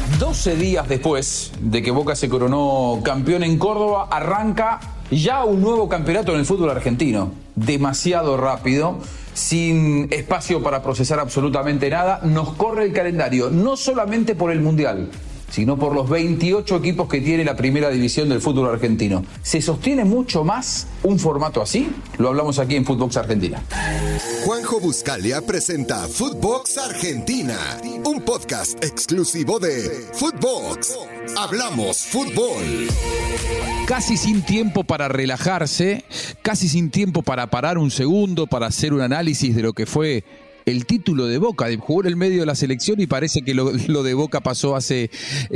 12 días después de que Boca se coronó campeón en Córdoba, arranca ya un nuevo campeonato en el fútbol argentino. Demasiado rápido, sin espacio para procesar absolutamente nada. Nos corre el calendario, no solamente por el Mundial, sino por los 28 equipos que tiene la primera división del fútbol argentino. ¿Se sostiene mucho más un formato así? Lo hablamos aquí en Footbox Argentina. Juanjo Buscalia presenta Footbox Argentina, un podcast exclusivo de Footbox. Hablamos fútbol. Casi sin tiempo para relajarse, casi sin tiempo para parar un segundo, para hacer un análisis de lo que fue el título de Boca. Jugó en el medio de la selección y parece que lo de Boca pasó hace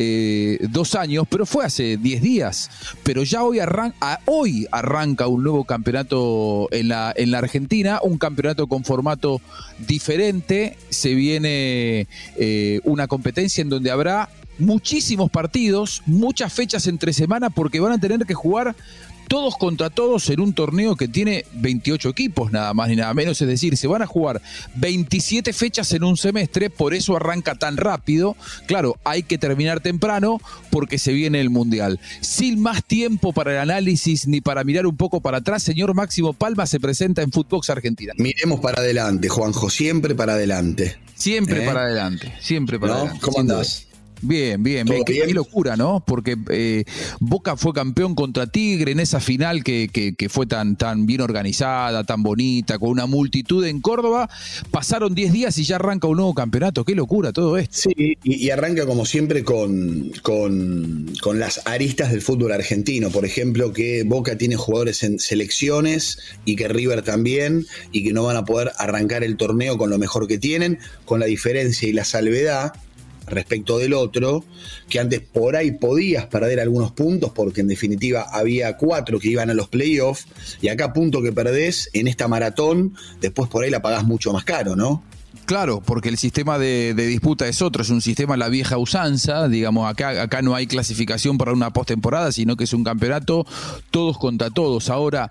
2 años, pero fue hace 10 días. Pero ya hoy arranca un nuevo campeonato en la Argentina, un campeonato con formato diferente. Se viene una competencia en donde habrá muchísimos partidos, muchas fechas entre semana, porque van a tener que jugar todos contra todos en un torneo que tiene 28 equipos, nada más ni nada menos. Es decir, se van a jugar 27 fechas en un semestre, por eso arranca tan rápido. Claro, hay que terminar temprano porque se viene el Mundial. Sin más tiempo para el análisis ni para mirar un poco para atrás, señor Máximo Palma se presenta en Footbox Argentina. Miremos para adelante, Juanjo, siempre para adelante. Siempre para adelante, siempre para adelante. ¿Cómo andás? Bien. Qué locura, ¿no? Porque Boca fue campeón contra Tigre en esa final que fue tan bien organizada, tan bonita, con una multitud en Córdoba. Pasaron 10 días y ya arranca un nuevo campeonato. Qué locura todo esto. Sí, y arranca como siempre con las aristas del fútbol argentino. Por ejemplo, que Boca tiene jugadores en selecciones y que River también, y que no van a poder arrancar el torneo con lo mejor que tienen, con la diferencia y la salvedad respecto del otro, que antes por ahí podías perder algunos puntos porque en definitiva había 4 que iban a los playoffs, y acá punto que perdés en esta maratón, después por ahí la pagás mucho más caro, ¿no? Claro, porque el sistema de disputa es otro, es un sistema a la vieja usanza, digamos, acá no hay clasificación para una postemporada, sino que es un campeonato todos contra todos. Ahora,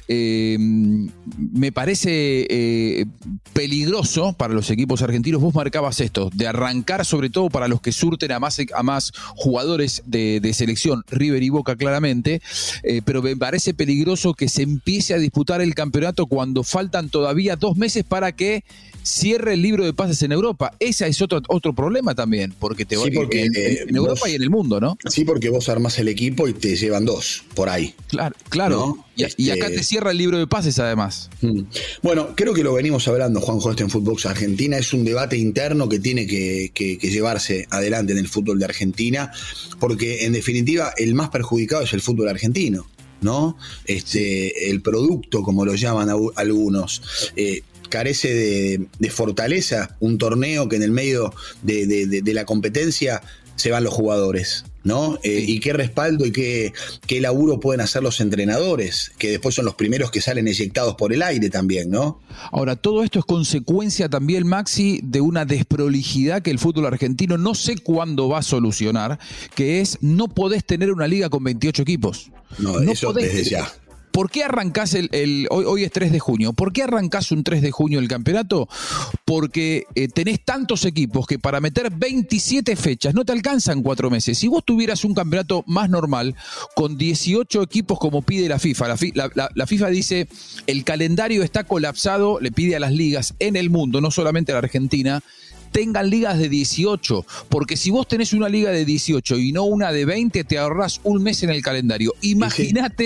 me parece peligroso para los equipos argentinos. Vos marcabas esto, de arrancar sobre todo para los que surten a más jugadores de selección, River y Boca claramente, pero me parece peligroso que se empiece a disputar el campeonato cuando faltan todavía 2 meses para que cierre el libro de pases en Europa. Ese es otro problema también, porque en Europa y en el mundo, ¿no? Sí, porque vos armás el equipo y te llevan 2 por ahí. Claro. ¿No? Y acá te cierra el libro de pases además. Bueno, creo que lo venimos hablando, Juanjo, en Footbox Argentina. Es un debate interno que tiene que llevarse adelante en el fútbol de Argentina, porque en definitiva el más perjudicado es el fútbol argentino, ¿no? El producto, como lo llaman algunos, carece de fortaleza, un torneo que en el medio de la competencia se van los jugadores, ¿no? Y qué respaldo y qué laburo pueden hacer los entrenadores, que después son los primeros que salen eyectados por el aire también, ¿no? Ahora, todo esto es consecuencia también, Maxi, de una desprolijidad que el fútbol argentino no sé cuándo va a solucionar, que es no podés tener una liga con 28 equipos. No eso desde ya. ¿Por qué arrancás hoy es 3 de junio? ¿Por qué arrancás un 3 de junio el campeonato? Porque tenés tantos equipos que para meter 27 fechas no te alcanzan 4 meses. Si vos tuvieras un campeonato más normal, con 18 equipos como pide la FIFA, la FIFA dice el calendario está colapsado, le pide a las ligas en el mundo, no solamente a la Argentina, tengan ligas de 18, porque si vos tenés una liga de 18 y no una de 20, te ahorrás un mes en el calendario. Imagínate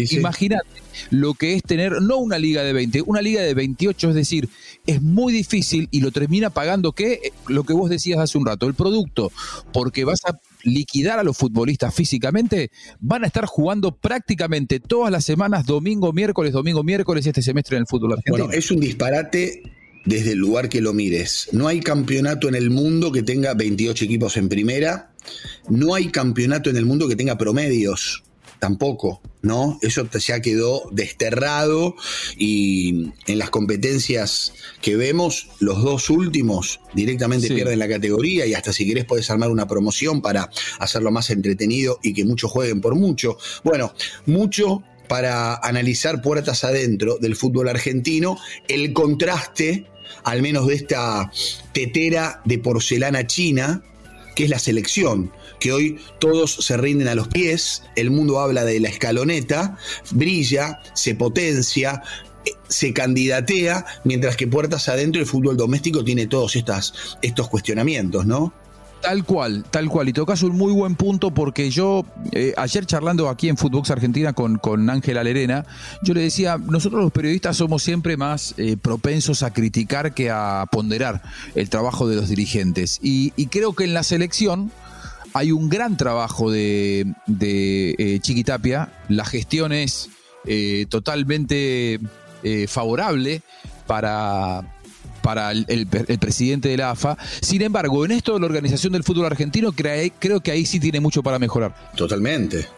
lo que es tener no una liga de 20, una liga de 28, es decir, es muy difícil y lo termina pagando lo que vos decías hace un rato, el producto, porque vas a liquidar a los futbolistas físicamente, van a estar jugando prácticamente todas las semanas, domingo, miércoles, este semestre en el fútbol argentino. Bueno, es un disparate desde el lugar que lo mires. No hay campeonato en el mundo que tenga 28 equipos en primera, no hay campeonato en el mundo que tenga promedios, tampoco, ¿no? Eso ya quedó desterrado, y en las competencias que vemos, los 2 últimos directamente pierden la categoría, y hasta si querés podés armar una promoción para hacerlo más entretenido y que muchos jueguen por mucho. Bueno, mucho para analizar puertas adentro del fútbol argentino, el contraste, al menos de esta tetera de porcelana china, que es la selección, que hoy todos se rinden a los pies, el mundo habla de la escaloneta, brilla, se potencia, se candidatea, mientras que puertas adentro el fútbol doméstico tiene todos estos cuestionamientos, ¿no? Tal cual, y tocas un muy buen punto, porque yo ayer charlando aquí en Footbox Argentina con Ángela Lerena, yo le decía, nosotros los periodistas somos siempre más propensos a criticar que a ponderar el trabajo de los dirigentes, y creo que en la selección hay un gran trabajo de Chiqui Tapia. La gestión es totalmente favorable para el presidente de la AFA. Sin embargo, en esto de la organización del fútbol argentino, creo que ahí sí tiene mucho para mejorar. Totalmente.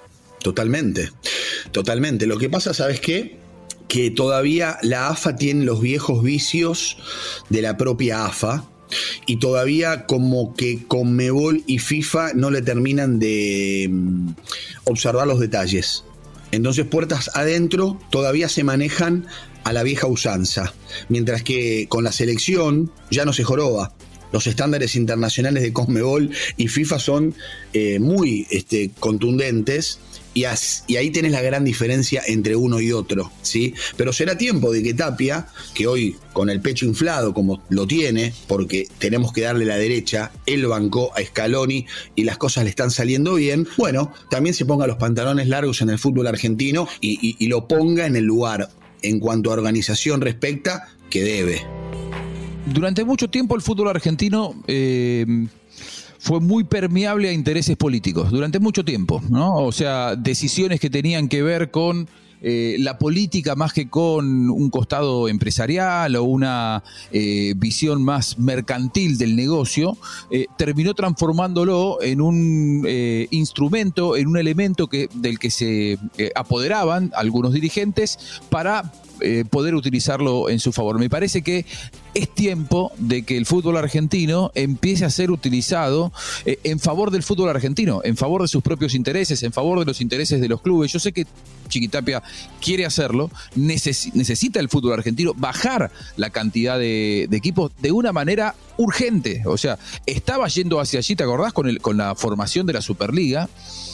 Lo que pasa, ¿sabes qué? Que todavía la AFA tiene los viejos vicios de la propia AFA, y todavía como que Conmebol y FIFA no le terminan de observar los detalles. Entonces, puertas adentro todavía se manejan a la vieja usanza, mientras que con la selección ya no se joroba. Los estándares internacionales de Conmebol y FIFA son muy contundentes, y ahí tenés la gran diferencia entre uno y otro, ¿sí? Pero será tiempo de que Tapia, que hoy con el pecho inflado como lo tiene, porque tenemos que darle la derecha, él bancó a Scaloni y las cosas le están saliendo bien, bueno, también se ponga los pantalones largos en el fútbol argentino y lo ponga en el lugar, en cuanto a organización respecta, que debe. Durante mucho tiempo el fútbol argentino fue muy permeable a intereses políticos, durante mucho tiempo, ¿no? O sea, decisiones que tenían que ver con la política más que con un costado empresarial o una visión más mercantil del negocio, terminó transformándolo en un instrumento, en un elemento del que se apoderaban algunos dirigentes para poder utilizarlo en su favor. Me parece que es tiempo de que el fútbol argentino empiece a ser utilizado en favor del fútbol argentino, en favor de sus propios intereses, en favor de los intereses de los clubes. Yo sé que Chiqui Tapia quiere hacerlo, necesita el fútbol argentino bajar la cantidad de equipos de una manera urgente. O sea, estaba yendo hacia allí, ¿te acordás? Con la formación de la Superliga.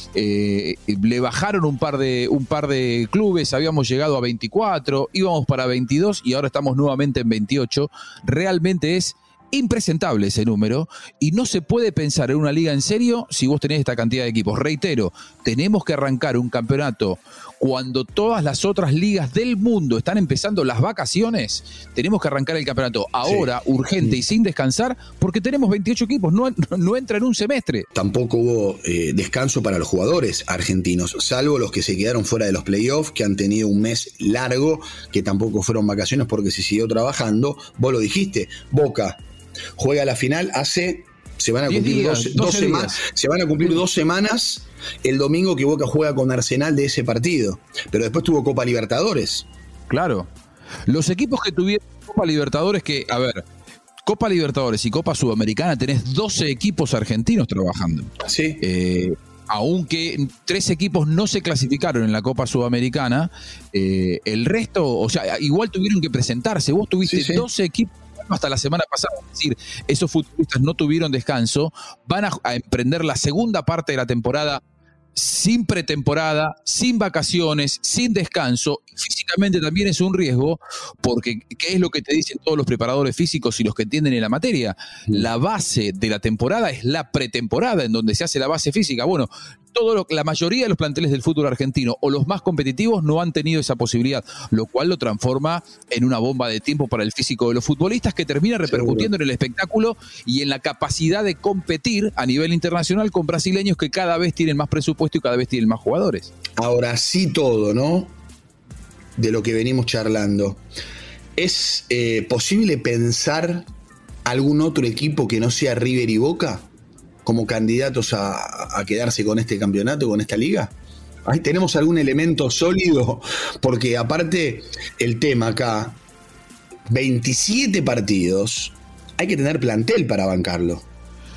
Le bajaron un par de clubes, habíamos llegado a 24, íbamos para 22 y ahora estamos nuevamente en 28. Realmente es impresentable ese número, y no se puede pensar en una liga en serio si vos tenés esta cantidad de equipos. Reitero, tenemos que arrancar un campeonato cuando todas las otras ligas del mundo están empezando las vacaciones. Tenemos que arrancar el campeonato ahora, sí, urgente y sin descansar, porque tenemos 28 equipos, no entra en un semestre. Tampoco hubo descanso para los jugadores argentinos, salvo los que se quedaron fuera de los playoffs, que han tenido un mes largo, que tampoco fueron vacaciones porque se siguió trabajando. Vos lo dijiste, Boca juega la final se van a cumplir 2 semanas el domingo que Boca juega con Arsenal de ese partido, pero después tuvo Copa Libertadores. Claro, los equipos que tuvieron Copa Libertadores, Copa Libertadores y Copa Sudamericana, tenés 12 equipos argentinos trabajando. Sí. Aunque 3 equipos no se clasificaron en la Copa Sudamericana, el resto, o sea, igual tuvieron que presentarse. Vos tuviste 12 equipos hasta la semana pasada, es decir, esos futbolistas no tuvieron descanso, van a emprender la segunda parte de la temporada sin pretemporada, sin vacaciones, sin descanso. Físicamente también es un riesgo, porque ¿qué es lo que te dicen todos los preparadores físicos y los que entienden en la materia? La base de la temporada es la pretemporada, en donde se hace la base física. Bueno, la mayoría de los planteles del fútbol argentino, o los más competitivos, no han tenido esa posibilidad, lo cual lo transforma en una bomba de tiempo para el físico de los futbolistas, que termina repercutiendo en el espectáculo y en la capacidad de competir a nivel internacional con brasileños que cada vez tienen más presupuesto y cada vez tienen más jugadores. Ahora sí, todo, ¿no? De lo que venimos charlando. ¿Es posible pensar algún otro equipo que no sea River y Boca como candidatos a quedarse con este campeonato, con esta liga? Ahí tenemos algún elemento sólido, porque aparte el tema acá, 27 partidos, hay que tener plantel para bancarlo.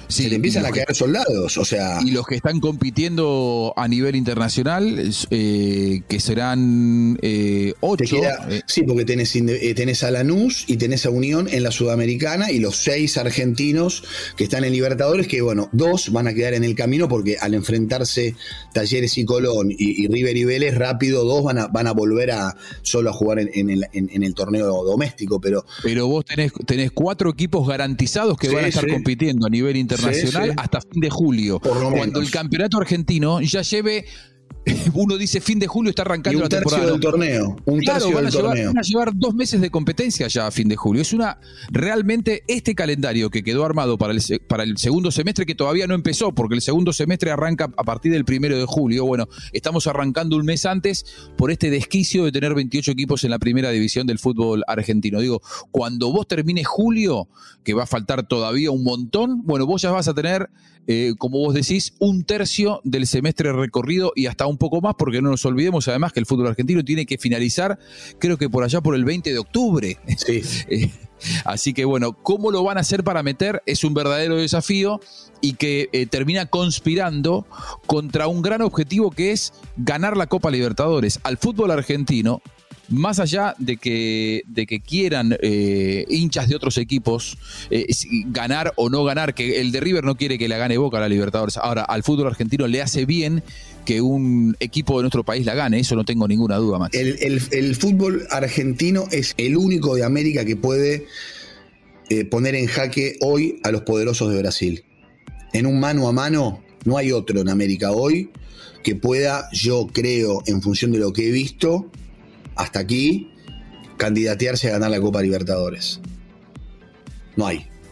Sí, se te empiezan a caer soldados, o sea... Y los que están compitiendo a nivel internacional, que serán 8. Sí, porque tenés a Lanús y tenés a Unión en la Sudamericana y los 6 argentinos que están en Libertadores, que bueno, 2 van a quedar en el camino porque al enfrentarse Talleres y Colón y River y Vélez, rápido 2 van a volver solo a jugar en el torneo doméstico. Pero vos tenés 4 equipos garantizados que van a estar compitiendo a nivel internacional hasta fin de julio. Cuando el campeonato argentino ya lleve, uno dice fin de julio está arrancando la temporada. Un tercio del torneo. Van a llevar 2 meses de competencia ya a fin de julio. Es realmente este calendario que quedó armado para el segundo semestre, que todavía no empezó, porque el segundo semestre arranca a partir del 1 de julio. Bueno, estamos arrancando un mes antes por este desquicio de tener 28 equipos en la primera división del fútbol argentino. Digo, cuando vos termines julio, que va a faltar todavía un montón, bueno, vos ya vas a tener, como vos decís, un tercio del semestre recorrido y hasta un poco más, porque no nos olvidemos además que el fútbol argentino tiene que finalizar, creo que por allá por el 20 de octubre. Sí. Así que bueno, ¿cómo lo van a hacer para meter? Es un verdadero desafío y que termina conspirando contra un gran objetivo que es ganar la Copa Libertadores. Al fútbol argentino, más allá de que quieran hinchas de otros equipos ganar o no ganar, que el de River no quiere que la gane Boca a la Libertadores. Ahora, al fútbol argentino le hace bien que un equipo de nuestro país la gane, eso no tengo ninguna duda, Max. El fútbol argentino es el único de América que puede poner en jaque hoy a los poderosos de Brasil. En un mano a mano no hay otro en América hoy que pueda, yo creo, en función de lo que he visto hasta aquí, candidatearse a ganar la Copa Libertadores. No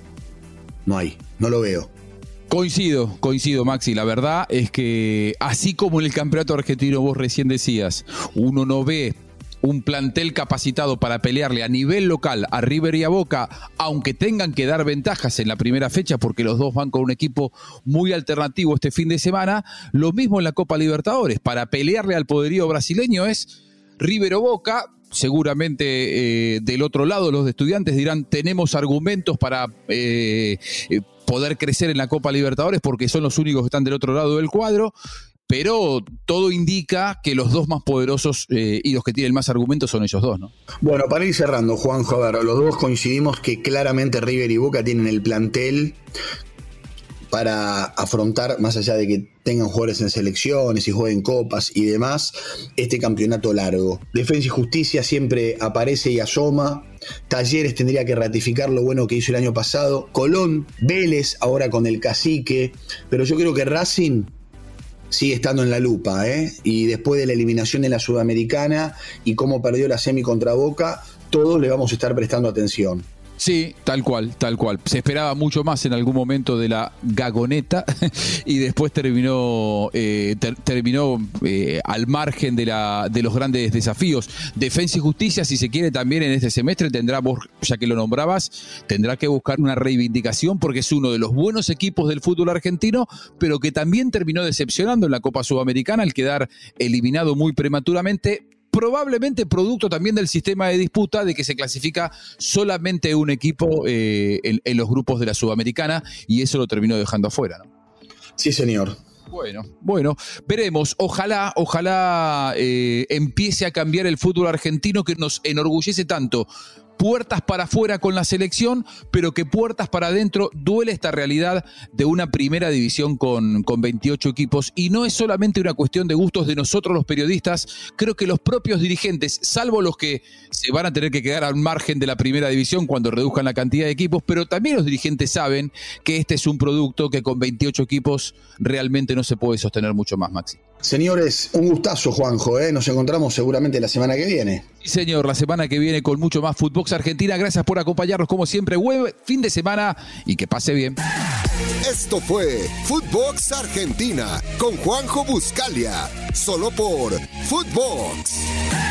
lo veo. Coincido, Maxi. La verdad es que así como en el campeonato argentino vos recién decías, uno no ve un plantel capacitado para pelearle a nivel local a River y a Boca, aunque tengan que dar ventajas en la primera fecha porque los dos van con un equipo muy alternativo este fin de semana. Lo mismo en la Copa Libertadores. Para pelearle al poderío brasileño es River o Boca. Seguramente del otro lado los de Estudiantes dirán, tenemos argumentos para poder crecer en la Copa Libertadores porque son los únicos que están del otro lado del cuadro, pero todo indica que los dos más poderosos y los que tienen más argumentos son ellos dos, ¿no? Bueno, para ir cerrando, Juanjo, a ver, los dos coincidimos que claramente River y Boca tienen el plantel para afrontar, más allá de que tengan jugadores en selecciones y jueguen copas y demás, este campeonato largo. Defensa y Justicia siempre aparece y asoma. Talleres tendría que ratificar lo bueno que hizo el año pasado. Colón, Vélez, ahora con el Cacique. Pero yo creo que Racing sigue estando en la lupa, y después de la eliminación de la Sudamericana y cómo perdió la semi contra Boca, todos le vamos a estar prestando atención. Sí, tal cual. Se esperaba mucho más en algún momento de la Gagoneta y después terminó al margen de los grandes desafíos. Defensa y Justicia, si se quiere, también en este semestre tendrá, vos ya que lo nombrabas, tendrá que buscar una reivindicación porque es uno de los buenos equipos del fútbol argentino, pero que también terminó decepcionando en la Copa Sudamericana al quedar eliminado muy prematuramente. Probablemente producto también del sistema de disputa de que se clasifica solamente un equipo en los grupos de la Sudamericana y eso lo terminó dejando afuera, ¿no? Sí, señor. Bueno, veremos. Ojalá empiece a cambiar el fútbol argentino que nos enorgullece tanto. Puertas para afuera con la selección, pero que puertas para adentro duele esta realidad de una primera división con 28 equipos. Y no es solamente una cuestión de gustos de nosotros los periodistas, creo que los propios dirigentes, salvo los que se van a tener que quedar al margen de la primera división cuando reduzcan la cantidad de equipos, pero también los dirigentes saben que este es un producto que con 28 equipos realmente no se puede sostener mucho más, Maxi. Señores, un gustazo, Juanjo, Nos encontramos seguramente la semana que viene. Sí, señor, la semana que viene con mucho más Footbox Argentina. Gracias por acompañarnos como siempre. Buen fin de semana y que pase bien. Esto fue Footbox Argentina con Juanjo Buscalia, solo por Footbox.